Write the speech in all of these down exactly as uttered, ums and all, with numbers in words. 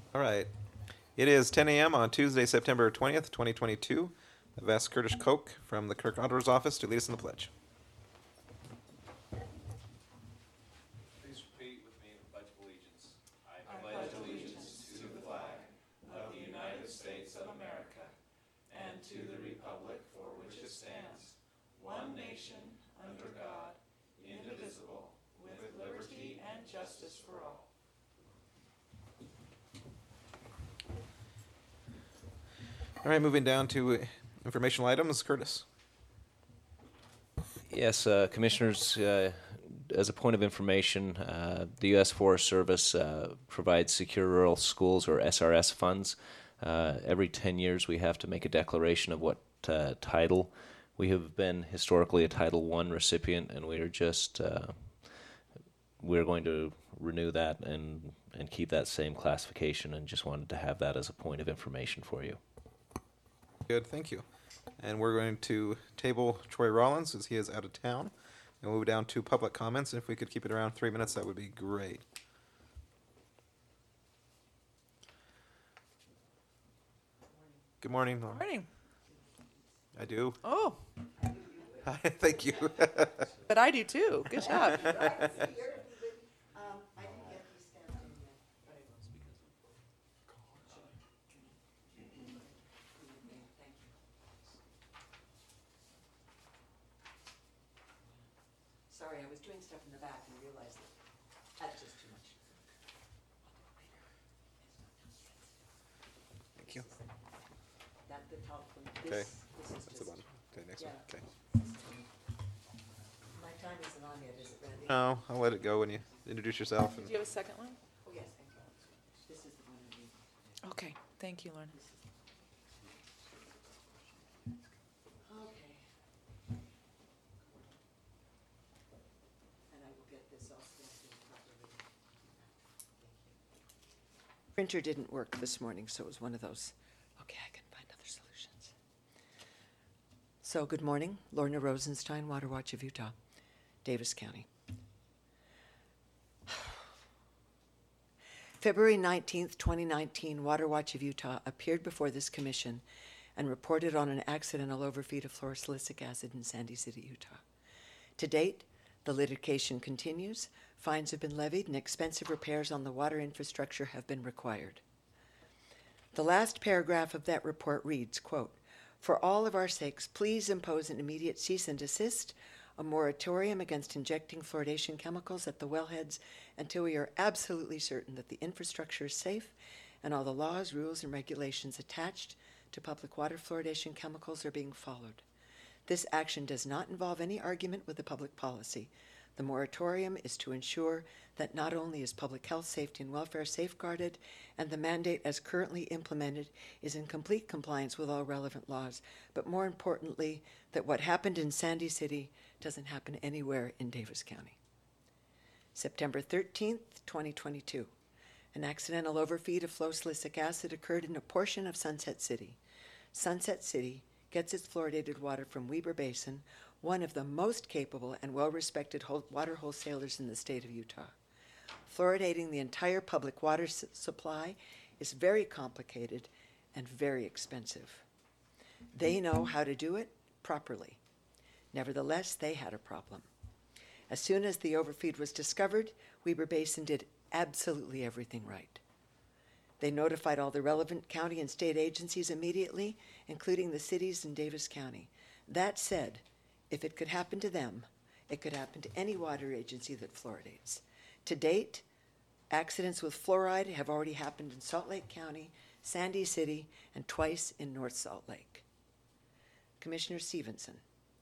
All right. It is ten a.m. on Tuesday, September twentieth, twenty twenty-two. I've asked Curtis Koch from the Clerk Auditor's Office to lead us in the pledge. Please repeat with me the Pledge of Allegiance. I pledge allegiance to the flag of the United States of America and to the republic for which it stands, one nation, under God, indivisible, with liberty and justice for all. All right, moving down to uh, informational items. Curtis. Yes, uh, Commissioners, uh, as a point of information, uh, the U S Forest Service uh, provides Secure Rural Schools, or S R S funds. Uh, every ten years we have to make a declaration of what uh, title. We have been historically a Title one recipient, and we are just, uh, we're going to renew that and, and keep that same classification, and just wanted to have that as a point of information for you. Good, thank you. And we're going to table Troy Rollins as he is out of town and move down to public comments. If we could keep it around three minutes, that would be great. Good morning. Laura. Morning. I do. Oh, Thank you. but I do too. Good job. Sorry, I was doing stuff in the back and realized that that's just too much. Thank you. That the top one. Okay, This, this is that's the just, one. Okay, next one. yeah. Okay. my time isn't on yet, is it, Randy? No, I'll let it go when you introduce yourself. And Do you have a second one? Oh, yes, thank you. This is the one I need. Okay. Thank you, Lauren. Okay. And I will get this all stamped in properly. Thank you. Printer didn't work this morning, so it was one of those, okay, I can find other solutions. So, good morning. Lorna Rosenstein, Water Watch of Utah, Davis County. February nineteenth, twenty nineteen, Water Watch of Utah appeared before this commission and reported on an accidental overfeed of fluorosilicic acid in Sandy City, Utah. To date, the litigation continues, fines have been levied, and expensive repairs on the water infrastructure have been required. The last paragraph of that report reads, quote, "For all of our sakes, please impose an immediate cease and desist, a moratorium against injecting fluoridation chemicals at the wellheads until we are absolutely certain that the infrastructure is safe and all the laws, rules, and regulations attached to public water fluoridation chemicals are being followed. This action does not involve any argument with the public policy. The moratorium is to ensure that not only is public health, safety, and welfare safeguarded, and the mandate as currently implemented is in complete compliance with all relevant laws, but more importantly, that what happened in Sandy City doesn't happen anywhere in Davis County." September thirteenth, twenty twenty-two. An accidental overfeed of fluorosilicic acid occurred in a portion of Sunset City. Sunset City gets its fluoridated water from Weber Basin, one of the most capable and well-respected water wholesalers in the state of Utah. Fluoridating the entire public water s- supply is very complicated and very expensive. They know how to do it properly. Nevertheless, they had a problem. As soon as the overfeed was discovered, Weber Basin did absolutely everything right. They notified all the relevant county and state agencies immediately, including the cities in Davis County. That said, if it could happen to them, it could happen to any water agency that fluoridates. To date, accidents with fluoride have already happened in Salt Lake County, Sandy City, and twice in North Salt Lake. Commissioner Stevenson,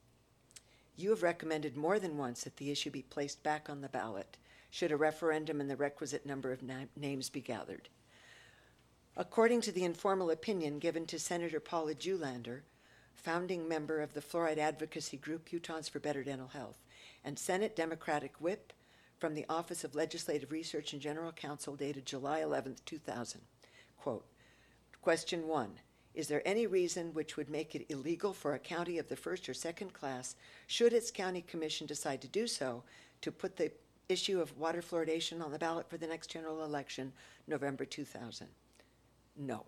you have recommended more than once that the issue be placed back on the ballot should a referendum and the requisite number of na- names be gathered. According to the informal opinion given to Senator Paula Julander, founding member of the fluoride advocacy group Utahns for Better Dental Health, and Senate Democratic Whip from the Office of Legislative Research and General Counsel dated July eleventh, two thousand, quote, question one, is there any reason which would make it illegal for a county of the first or second class, should its county commission decide to do so, to put the issue of water fluoridation on the ballot for the next general election, November two thousand? no.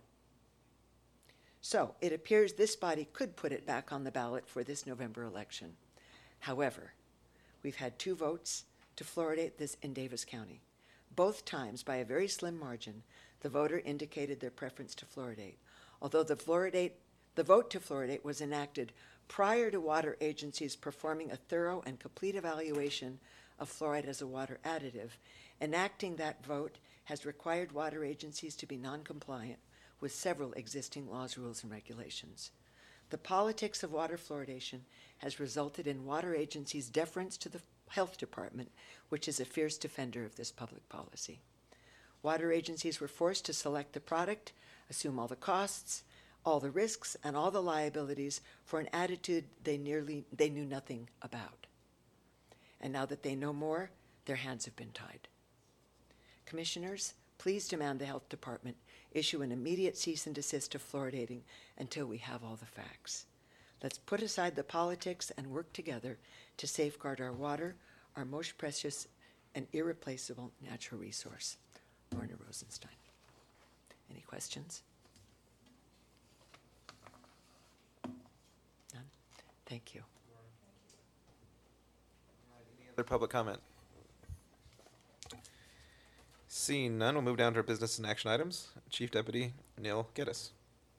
So it appears this body could put it back on the ballot for this November election. However, we've had two votes to fluoridate this in Davis County. Both times, by a very slim margin, the voter indicated their preference to fluoridate. Although the fluoridate, the vote to fluoridate was enacted prior to water agencies performing a thorough and complete evaluation of fluoride as a water additive, enacting that vote has required water agencies to be non-compliant with several existing laws, rules, and regulations. The politics of water fluoridation has resulted in water agencies' deference to the health department, which is a fierce defender of this public policy. Water agencies were forced to select the product, assume all the costs, all the risks, and all the liabilities for an attitude they nearly they knew nothing about. And now that they know more, their hands have been tied. Commissioners, please demand the health department issue an immediate cease and desist to fluoridating until we have all the facts. Let's put aside the politics and work together to safeguard our water, our most precious and irreplaceable natural resource. Lorna Rosenstein. Any questions? None? Thank you. Any other public comment? Seeing none, we'll move down to our business and action items. Chief Deputy Neil Geddes.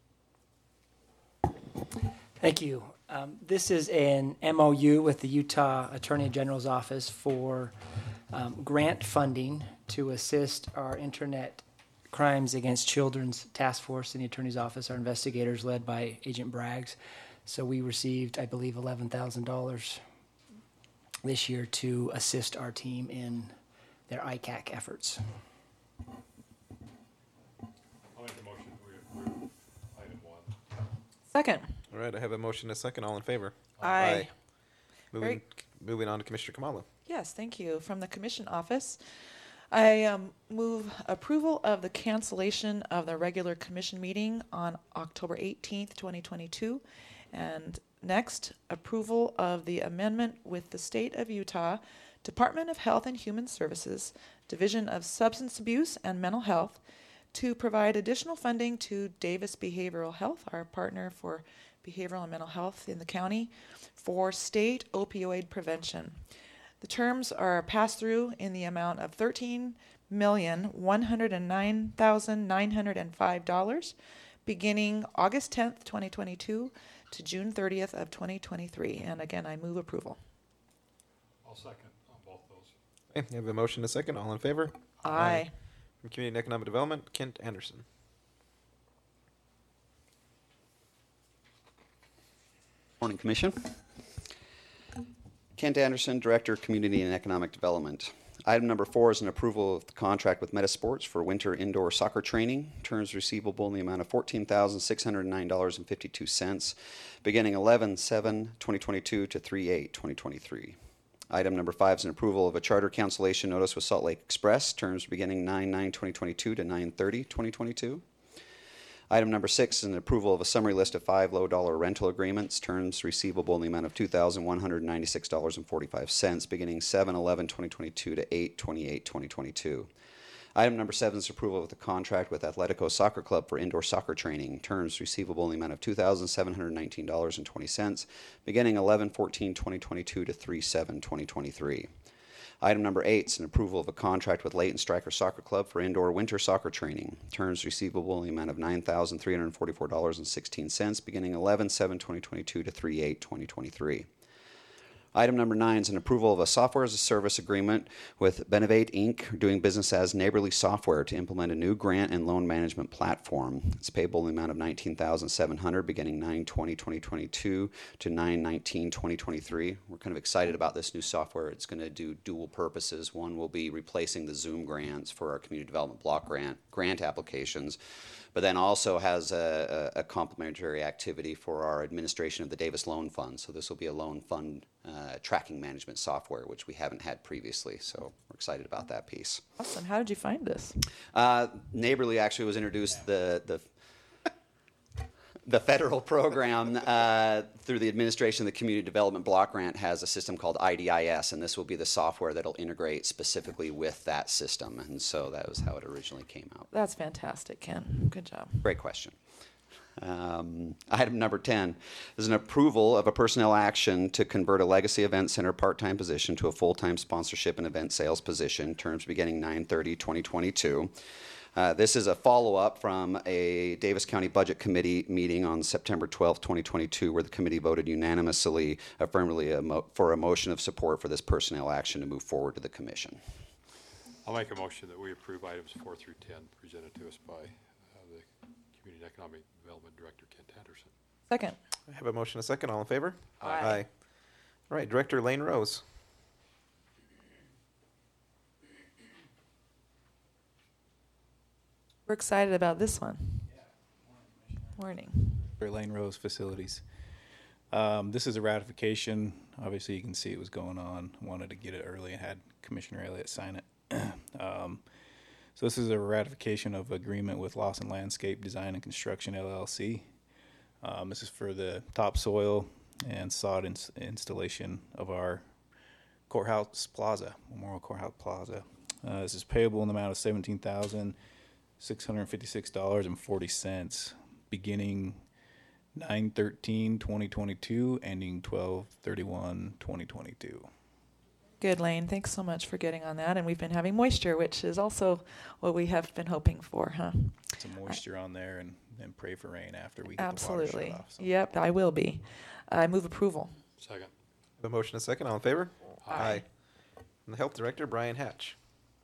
Thank you. Um, this is an M O U with the Utah Attorney General's Office for um, grant funding to assist our Internet Crimes Against Children's Task Force in the Attorney's Office, our investigators led by Agent Braggs. So we received, I believe, eleven thousand dollars this year to assist our team in their I C A C efforts. I'll make a motion we approve item one. Second. All right, I have a motion and a second. All in favor? Aye. Moving, Very- moving on to Commissioner Kamala. Yes, thank you. From the Commission Office, I um, move approval of the cancellation of the regular Commission meeting on October eighteenth, twenty twenty-two. And next, approval of the amendment with the State of Utah Department of Health and Human Services, Division of Substance Abuse and Mental Health, to provide additional funding to Davis Behavioral Health, our partner for behavioral and mental health in the county, for state opioid prevention. The terms are passed through in the amount of thirteen million one hundred nine thousand nine hundred five dollars, beginning August tenth, twenty twenty-two to June thirtieth of twenty twenty-three. And again, I move approval. I'll second on both those. Okay, you have a motion and a second. All in favor? Aye. From Community and Economic Development, Kent Anderson. Morning, Commission. Kent Anderson, Director, Community and Economic Development. Item number four is an approval of the contract with Metasports for winter indoor soccer training. Terms receivable in the amount of fourteen thousand six hundred nine dollars and fifty-two cents, beginning eleven seven twenty twenty-two to three eight twenty twenty-three. Item number five is an approval of a charter cancellation notice with Salt Lake Express. Terms beginning nine nine twenty twenty-two to nine thirty twenty twenty-two. Item number six is an approval of a summary list of five low-dollar rental agreements. Terms receivable in the amount of two thousand one hundred ninety-six dollars and forty-five cents, beginning seven eleven twenty twenty-two to eight twenty-eight twenty twenty-two. Item number seven is approval of the contract with Atletico Soccer Club for indoor soccer training. Terms receivable in the amount of two thousand seven hundred nineteen dollars and twenty cents, beginning eleven fourteen twenty twenty-two to three seven twenty twenty-three. Item number eight is an approval of a contract with Leighton Stryker Soccer Club for indoor winter soccer training. Terms receivable in the amount of nine thousand three hundred forty-four dollars and sixteen cents, beginning eleven seven twenty twenty-two to three eight twenty twenty-three. Item number nine is an approval of a software as a service agreement with Benevate Incorporated, doing business as Neighborly Software, to implement a new grant and loan management platform. It's payable in the amount of nineteen thousand seven hundred dollars, beginning nine twenty twenty twenty-two to nine nineteen twenty twenty-three. We're kind of excited about this new software. It's going to do dual purposes. One will be replacing the Zoom grants for our community development block grant grant applications, but then also has a, a, a complementary activity for our administration of the Davis Loan Fund. So this will be a loan fund uh, tracking management software, which we haven't had previously. So we're excited about that piece. Awesome. How did you find this? Uh, Neighborly actually was introduced the the The federal program uh, through the administration of the Community Development Block Grant has a system called I D I S, and this will be the software that'll integrate specifically with that system. And so that was how it originally came out. That's fantastic, Ken. Good job. Great question. Um, item number ten is an approval of a personnel action to convert a Legacy Event Center part-time position to a full-time sponsorship and event sales position, terms beginning nine thirty twenty twenty-two. Uh, this is a follow-up from a Davis County Budget Committee meeting on September twelfth, twenty twenty-two, where the committee voted unanimously affirmatively a mo- for a motion of support for this personnel action to move forward to the commission. I'll make a motion that we approve items four through ten presented to us by uh, the Community and Economic Development Director, Kent Anderson. Second. I have a motion, a second. All in favor? Aye. All right, Director Lane Rose. We're excited about this one. Morning. Lane Rose Facilities. Um, this is a ratification. Obviously, you can see it was going on. Wanted to get it early and had Commissioner Elliott sign it. um, so this is a ratification of agreement with Lawson Landscape Design and Construction L L C. Um, this is for the topsoil and sod ins- installation of our courthouse plaza, Memorial Courthouse Plaza. Uh, this is payable in the amount of seventeen thousand six hundred fifty-six dollars and forty cents, beginning nine thirteen twenty twenty-two, ending twelve thirty-one twenty twenty-two. Good, Lane. Thanks so much for getting on that. And we've been having moisture, which is also what we have been hoping for, huh? Some moisture on there, and then pray for rain after we get Absolutely. the water shut off. So. Yep, I will be. I move approval. Second. The motion, a second. All in favor? Aye. And the Health Director, Brian Hatch.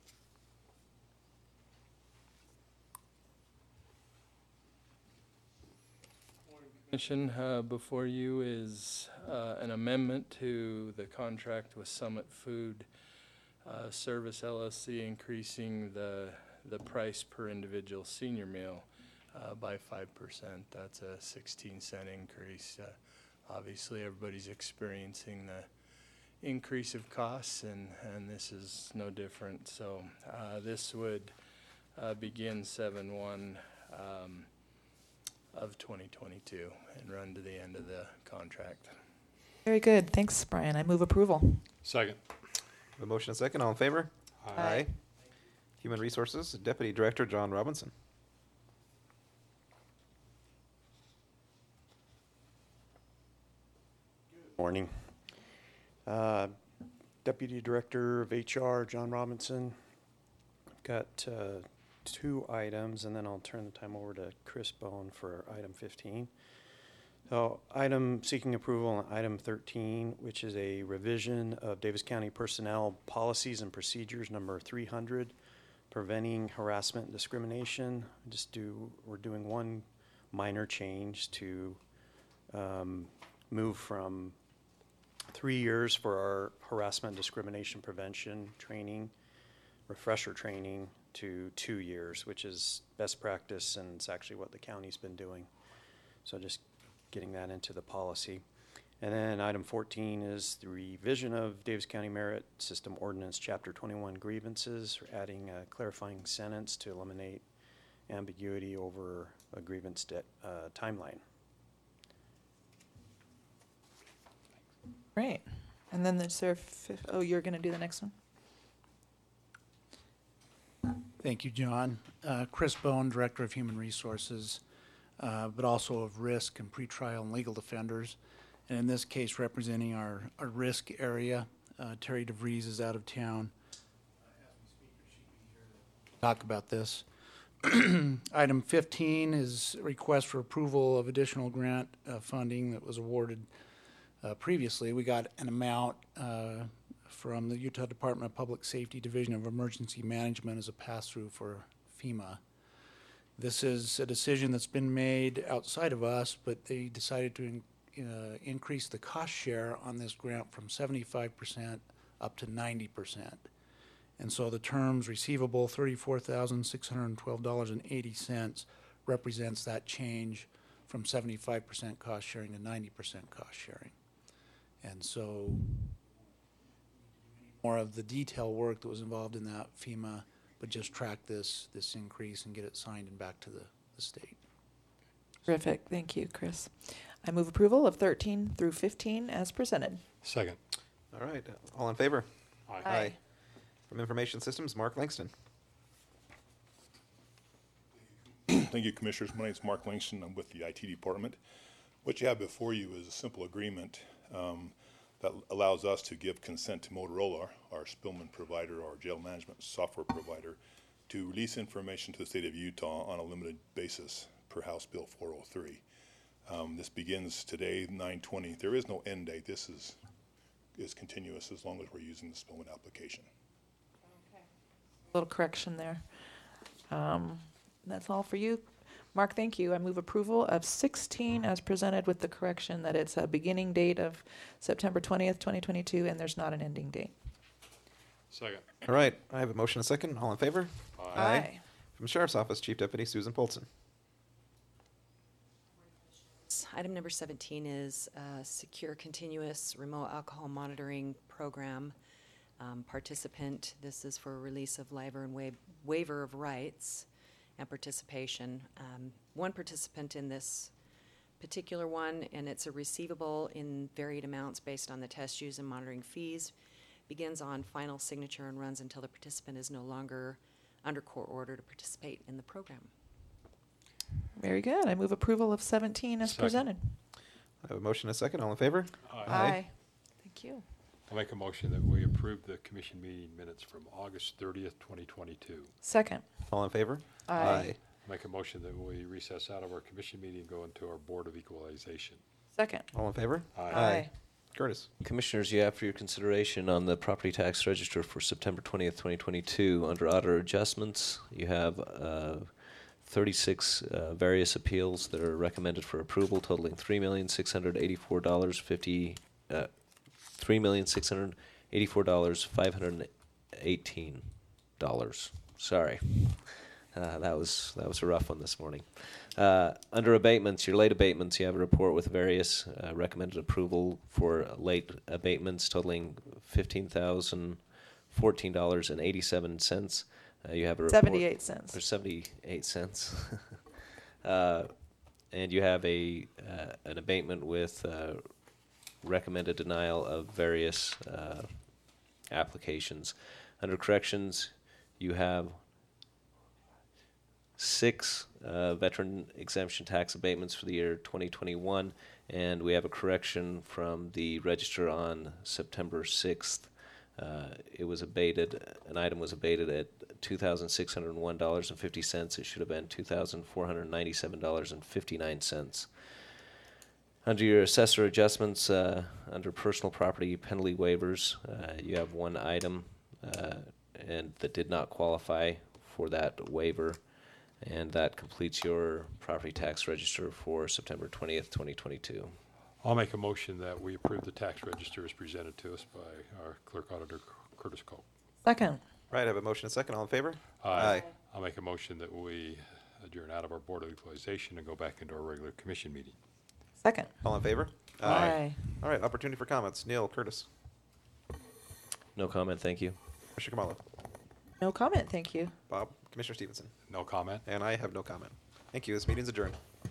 Commission, uh, before you is uh, an amendment to the contract with Summit Food uh, Service L L C, increasing the the price per individual senior meal uh, by five percent. That's a sixteen cent increase. Uh, obviously, everybody's experiencing the increase of costs, and, and this is no different. So uh, this would uh, begin seven one. Um, of twenty twenty-two and run to the end of the contract. Very good. Thanks, Brian. I move approval. Second. The motion, a second. All in favor? Aye. Human Resources, Deputy Director, John Robinson. Morning. Uh, Deputy Director of H R, John Robinson. I've got uh, two items, and then I'll turn the time over to Chris Bone for item fifteen. So item seeking approval on item thirteen, which is a revision of Davis County Personnel Policies and Procedures number three hundred, preventing harassment and discrimination. Just do, we're doing one minor change to um, move from three years for our harassment and discrimination prevention training, refresher training, to two years, which is best practice, and it's actually what the county's been doing. So just getting that into the policy. And then item fourteen is the revision of Davis County Merit System Ordinance Chapter twenty-one grievances, or adding a clarifying sentence to eliminate ambiguity over a grievance de- uh, timeline. Great. And then there's there, fif- oh, you're going to do the next one? Thank you, John. Uh, Chris Bone, Director of Human Resources, uh, but also of Risk and Pretrial and Legal Defenders. And in this case, representing our, our risk area. Uh, Terry DeVries is out of town. Talk about this. Item fifteen is a request for approval of additional grant uh, funding that was awarded uh, previously. We got an amount uh, from the Utah Department of Public Safety Division of Emergency Management as a pass-through for FEMA. This is a decision that's been made outside of us, but they decided to in, uh, increase the cost share on this grant from seventy-five percent up to ninety percent. And so the terms receivable, thirty-four thousand six hundred twelve dollars and eighty cents, represents that change from seventy-five percent cost sharing to ninety percent cost sharing. And so more of the detail work that was involved in that FEMA, but just track this this increase and get it signed and back to the, the state. Terrific. Thank you, Chris. I move approval of thirteen through fifteen as presented. Second. All right, all in favor? Aye. Aye. From Information Systems, Mark Langston. Thank you, Commissioners. My name is Mark Langston. I'm with the I T Department. What you have before you is a simple agreement um, that allows us to give consent to Motorola, our Spillman provider, our jail management software provider, to release information to the state of Utah on a limited basis per House Bill four oh three. Um, this begins today, nine twenty. There is no end date. This is is continuous as long as we're using the Spillman application. Little correction there. Um, That's all for you. Mark, thank you. I move approval of sixteen as presented with the correction that it's a beginning date of September twentieth, twenty twenty-two, and there's not an ending date. Second. All right, I have a motion, a second. All in favor? Aye. From Sheriff's Office, Chief Deputy Susan Polson. Item number seventeen is a secure continuous remote alcohol monitoring program. Um, participant, this is for release of waiver and wa- waiver of rights and participation. Um, one participant in this particular one, and it's a receivable in varied amounts based on the test use and monitoring fees, begins on final signature and runs until the participant is no longer under court order to participate in the program. Very good. I move approval of seventeen as Second. presented. I have a motion, a second. All in favor? Aye. Thank you. I'll make a motion that we approve the commission meeting minutes from August thirtieth, twenty twenty-two. Second. All in favor? Aye. Make a motion that we recess out of our commission meeting and go into our Board of Equalization. Second. All in favor? Aye. Curtis. Commissioners, you have for your consideration on the property tax register for September twentieth, twenty twenty-two, under auditor adjustments, you have uh, thirty-six uh, various appeals that are recommended for approval, totaling three million six hundred eighty-four dollars fifty, uh, three million six hundred eighty-four dollars five hundred eighteen dollars. Sorry. Uh, that was that was a rough one this morning. Uh, under abatements, your late abatements, you have a report with various uh, recommended approval for late abatements totaling fifteen thousand fourteen dollars and eighty-seven cents. Uh, you have a report, Seventy-eight cents. or seventy-eight cents, uh, and you have a uh, an abatement with uh, recommended denial of various uh, applications. Under corrections, you have six uh, veteran exemption tax abatements for the year twenty twenty-one, and we have a correction from the register on September sixth. Uh, it was abated, an item was abated at two thousand six hundred one dollars and fifty cents. It should have been two thousand four hundred ninety-seven dollars and fifty-nine cents. Under your assessor adjustments, uh, under personal property penalty waivers, uh, you have one item uh, and that did not qualify for that waiver. And that completes your property tax register for September twentieth, twenty twenty-two. I'll make a motion that we approve the tax register as presented to us by our clerk auditor, Curtis Cole. Second. Right, I have a motion, a second. All in favor? Aye. I'll make a motion that we adjourn out of our Board of Equalization and go back into our regular commission meeting. Second. All in favor? Aye. All right, opportunity for comments. Neil, Curtis, No comment, thank you. Commissioner Kamala, No comment, thank you. Bob, Commissioner Stevenson, No comment? and I have no comment. Thank you. This meeting's adjourned.